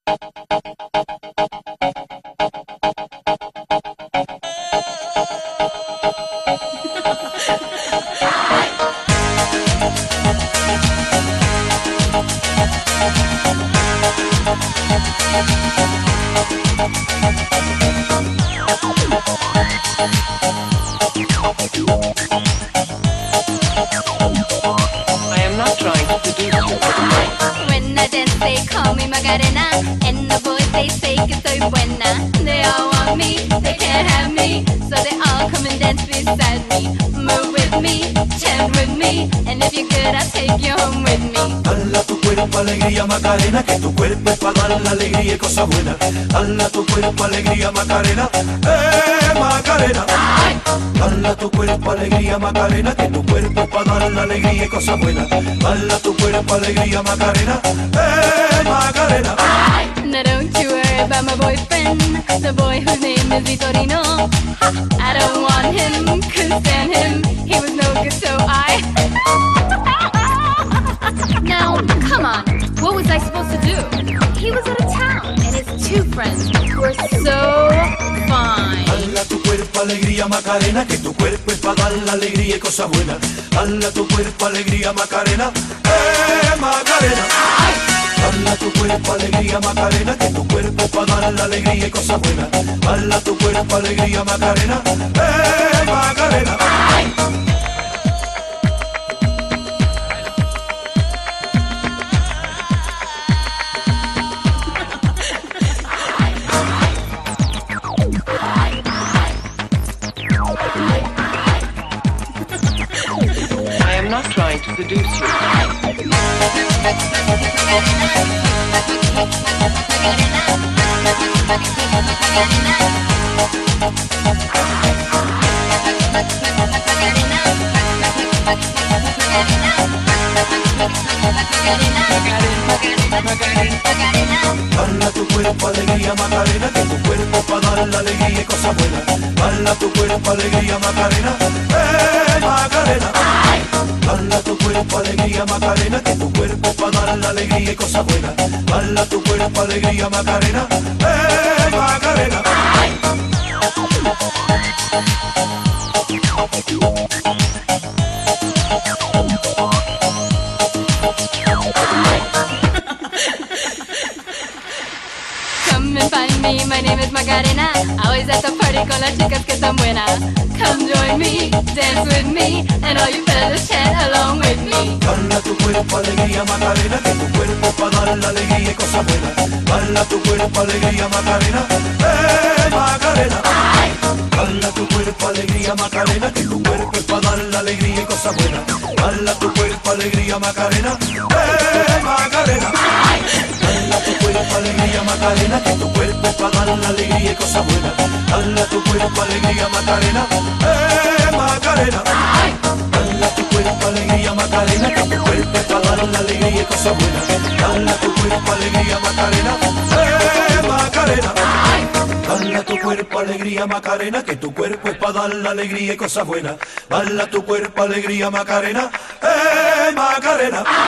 I am not trying to seduce you. When I dance, they call me Macarena, and the boys they say que soy buena. They all want me, they can't have me, so they all come and dance beside me. Move with me, chant with me, and if you're good, I'll take you home with me. Dala tu cuerpo alegría Macarena, que tu cuerpo es para dar la alegría y cosas buenas. Dala tu cuerpo alegría Macarena, Macarena. Dala tu cuerpo alegría Macarena, que tu cuerpo es para dar la alegría y cosas buenas. Dala tu cuerpo alegría Macarena, Macarena. Now don't you worry about my boyfriend, the boy whose name is Vitorino. I don't want him, couldn't stand him, he was no good, so I... Now, come on, what was I supposed to do? He was out of town, and his two friends were so fine. Dala tu cuerpo alegría Macarena, que tu cuerpo es para dar la alegría y cosas buenas. Dala tu cuerpo alegría Macarena, Macarena. Dala tu cuerpo alegría Macarena, que tu cuerpo es para dar la alegría y cosas buenas. Dala tu cuerpo alegría Macarena, Macarena. I am not trying to seduce you. Dala tu cuerpo alegría Macarena, que tu cuerpo es para dar la alegría y cosas buenas. Dala tu cuerpo alegría Macarena, Macarena. Dala tu cuerpo alegría Macarena, que tu cuerpo es para dar la alegría y cosas buenas. Dala tu cuerpo alegría Macarena, Macarena. Come and find me, my name is Macarena. Always at the party con las chicas que están buenas. Come join me, dance with me, and all you fellas chant along with me. Dala tu cuerpo alegría Macarena, que tu cuerpo es para dar la alegría y cosas buenas. Dala tu cuerpo alegría Macarena, Macarena. Dala tu cuerpo alegría Macarena, que tu cuerpo es para dar la alegría y cosas buenas. Dala tu cuerpo alegría Macarena, Macarena. Dala tu cuerpo alegría Macarena, que tu cuerpo es para dar la alegría y cosas buenas. Dala tu cuerpo alegría Macarena, Macarena. Dala tu cuerpo alegría Macarena, que tu cuerpo es para dar la alegría y cosas buenas. Dala tu cuerpo alegría Macarena, Macarena. Dala tu cuerpo alegría Macarena, que tu cuerpo es para dar la alegría y cosas buenas. Dala tu cuerpo alegría Macarena, Macarena.